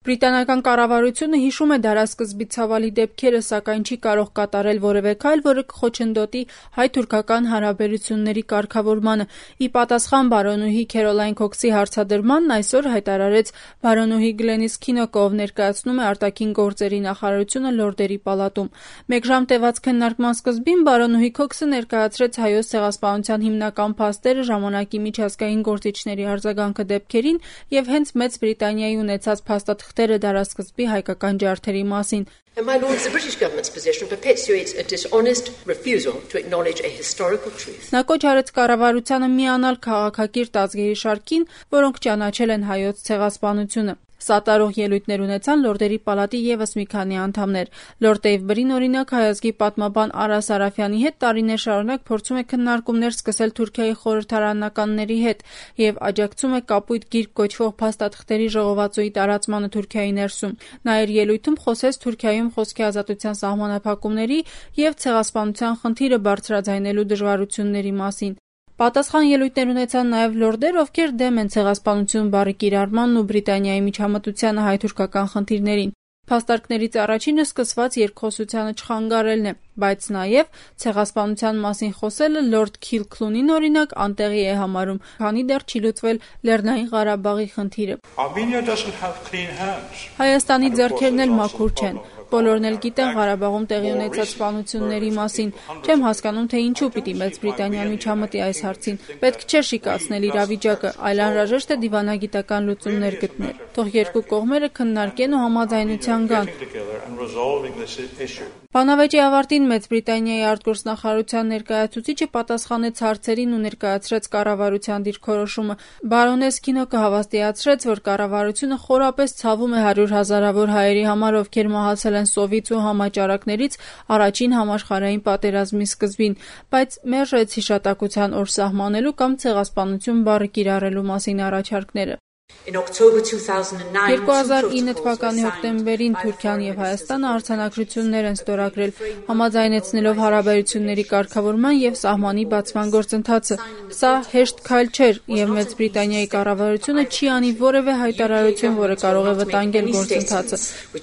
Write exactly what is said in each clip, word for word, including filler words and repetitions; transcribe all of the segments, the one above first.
Բրիտանական կառավարությունը հիշում է դարասկզբի ցավալի դեպքերը, սակայն չի կարող կատարել որևէ քայլ, որը կխոչընդոտի հայ-թուրքական հարաբերությունների կարգավորմանը։ Ի պատասխան բարոնուհի Քերոլայն Քոքսի հարցադրմանն այսօր հայտարարեց բարոնուհի Գլենիս Քինոկը, ով ներկայացնում է արտաքին գործերի նախարարությունը Լորդերի պալատում։ Մեկ ժամ տևած քննարկման սկզբին բարոնուհի Քոքսը ներկայացրեց Հայոց ցեղասպանության հիմնական փաստերը, ժամանակի միջազգային գործիչների արձագանքը դեպքերին եւ հենց Մեծ Բրիտանիայի ունեցած փաստաթղթերը դարասկզբի հայկական ջարդերի մասին։ And my lords, the British government's position perpetuates a dishonest refusal to acknowledge a historical truth. Նա կոչ արեց կառավարությանը միանալ քաղաքակիրթ ազգերի շարքին, որոնք ճանաչել են հայոց ցեղասպանությունը։ Սատարող ելույթներ ունեցան Լորդերի պալատի ևս մի քանի անդամներ։ Լորդ Դեյվ Բրին, օրինակ, հայազգի պատմաբան Արա Սարաֆյանի հետ տարիներ շարունակ փորձում է քննարկումներ սկսել Թուրքիայի խորհրդարանականների հետ եւ աջակցում է կապույտ գիրք կոչվող փաստաթղթերի ժողովածուի տարածմանը Թուրքիայի ներսում։ Նա իր ելույթում խոսեց Թուրքիայում խոսքի ազատության սահմանափակումների եւ ցեղասպանության խնդիրը բարձրաձայնելու դժվարությունների մասին։ Պատասխան ելույթներ ունեցան նաև լորդեր, ովքեր դեմ են ցեղասպանություն բառի կիրառմանն ու Բրիտանիայի միջամտությանը հայ-թուրքական խնդիրներին։ Փաստարկներից առաջինը սկսված երկխոսությանը չխանգարելն է, բայց նաև ցեղասպանության մասին խոսելը լորդ Քիլքլունին, օրինակ, անտեղի է համարում, քանի դեռ չի լուծվել Լեռնային Ղարաբաղի խնդիրը։ Հայաստանի ձեռքերն էլ մաքուր չեն։ Բոլորն էլ գիտեն Ղարաբաղում տեղի ունեցած սպանությունների մասին։ Չեմ հասկանում, թե ինչու պիտի Մեծ Բրիտանիան միջամտի այս հարցին։ Պետք չէ շիկացնել իրավիճակը, այլ անհրաժեշտ է դիվանագիտական լուծումներ գտնել։ Թող երկու կողմերը քննարկեն ու համաձայնության գան։ Բանավեճի ավարտին Մեծ Բրիտանիայի արտգործնախարարության ներկայացուցիչը պատասխանեց հարցերին ու ներկայացրեց կառավարության դիրքորոշումը։ Բարոնես Քինոկը հավաստիացրեց, որ կառավարությունը խորապես ցավում է հարյուր հազարավոր հայերի համար, ովքեր մահացել են սովից ու համաճարակներից առաջին համաշխարհային պատերազմի սկզբին, բայց մերժեց հիշատակության օր սահմանելու կամ ցեղասպանություն բառը կիրառելու մասին առաջարկները։ երկու հազար ինը թվականի հոկտեմբերին Թուրքիան եւ Հայաստանը արձանագրություններ են ստորագրել, համաձայնեցնելով հարաբերությունների կարգավորման եւ սահմանի բացման գործընթացը։ Սա հեշտ քայլ չէր եւ Մեծ Բրիտանիայի կառավարությունը չի անի որևէ հայտարարություն, որը կարող է վտանգել գործընթացը։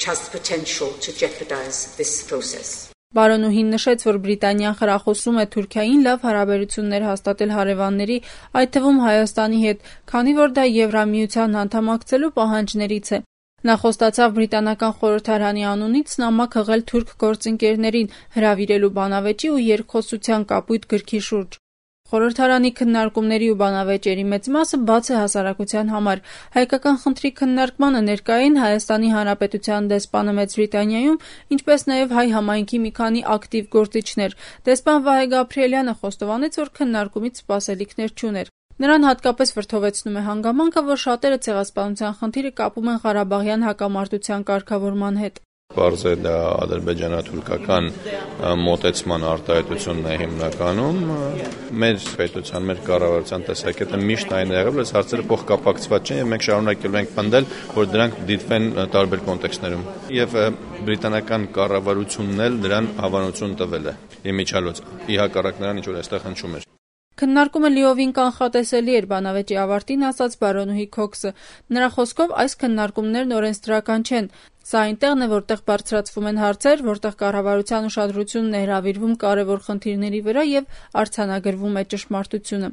Բարոնուհին նշեց, որ Բրիտանիան խրախուսում է Թուրքիային լավ հարաբերություններ հաստատել հարևանների, այդ թվում Հայաստանի հետ, քանի որ դա Եվրամիության անդամակցելու պահանջներից է։ Նա խոստացավ բրիտանական խորհրդարանի անունից նամակ հղել թուրք գործընկերներին, հրավիրելու բանավեճի ու երկխոսության կապույտ գրքի շուրջ։ Խորհրդարանի քննարկումների ու բանավեճերի մեծ մասը բաց է հասարակության համար։ Հայկական խնդրի քննարկմանը ներկա էին Հայաստանի Հանրապետության դեսպանը Մեծ Բրիտանիայում, ինչպես նաև հայ համայնքի մի քանի ակտիվ գործիչներ։ Դեսպան Վահե Գաբրիելյանը խոստովանեց, որ քննարկումից սպասելիքներ չուներ։ Նրան հատկապես վրդովեցնում է հանգամանքը, որ շատերը ցեղասպանության խնդիրը կապում են Ղարաբաղյան հակամարտության կարգավորման հետ։ Պարզ է դա ադրբեջանա-թուրքական մոտեցման արտահայտությունն է հիմնականում։ Մեր պետության, մեր կառավարության տեսակետը միշտ այն է եղել, որ հարցերը փոխկապակցված չեն եւ մենք շարունակելու ենք պնդել, որ դրանք դիտվեն տարբեր կոնտեքստներում։ Եվ բրիտանական կառավարությունն էլ դրան հավանություն տվել է իմիջիալոց։ Ի հակառակ նրան, ինչ որ այստեղ հնչում էր։ Քննարկումը լիովին կանխատեսելի էր, բանավեճի ավարտին ասաց բարոնուհի Քոքսը։ Նրա խոսքով այս քննարկումներն օրենսդրական չեն։ Սա այնտեղն է, որտեղ բարձրացվում են հարցեր, որտեղ կառավարության ուշադրությունն է հրավիրվում կարևոր խնդիրների վրա եւ արձանագրվում է ճշմարտությունը։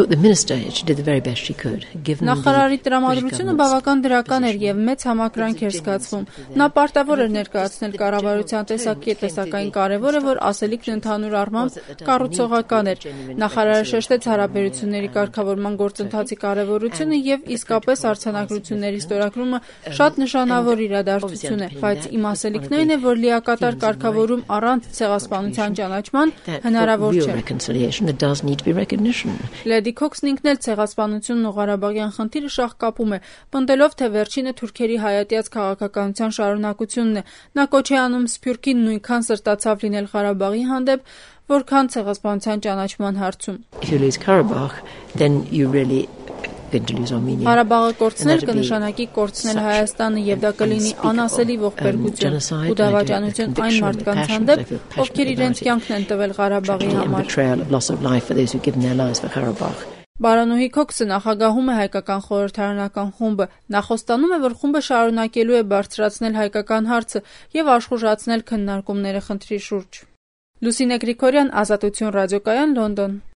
Նախարարի տրամադրությունը բավական դրական էր եւ մեծ համակրանք էր զգացվում։ Նա պարտավոր էր ներկայացնել կառավարության տեսակետը, սակայն կարևոր է, որ ասելիքն ընդհանուր առմամբ կառուցողական էր։ Նախարարը շեշտեց հարաբերությունների կարգավորման գործընթացի կարևորությունը եւ իսկապես արձանագրությունների ստորագրումը շատ նշանավոր իրադարձություն է, բայց իմ ասելիքն այն է, որ լիակատար կարգավորում առանց ցեղասպանության ճանաչման հնարավոր չէ։ Լեդի Քոքսն ինքն էլ ցեղասպանությունն ու Ղարաբաղյան խնդիրը շահկապում է, պնդելով, թե վերջինը թուրքերի հայատյաց քաղաքականության շարունակությունն է։ Նա կոչ է անում Սփյուռքին նույնքան սրտացավ լինել Ղարաբաղի հանդեպ, որքան ցեղասպանության ճանաչման հարցում։ Ղարաբաղը կորցնել կնշանակի կորցնել Հայաստանը եւ դա կլինի անասելի ողբերգություն ու դավաճանություն այն մարդկանց հանդեպ, ովքեր իրենց կյանքն են տվել Ղարաբաղի համար։ Բարոնուհի Քոքսը նախագահում է հայկական խորհրդարանական խումբը, նա խոստանում է, որ խումբը շարունակելու է բարձրացնել հայկական հարցը եւ աշխուժացնել քննարկումները խնդրի շուրջ։ Լուսինե Գրիգորյան, Ազատություն ռադիոկայան, Լոնդոն։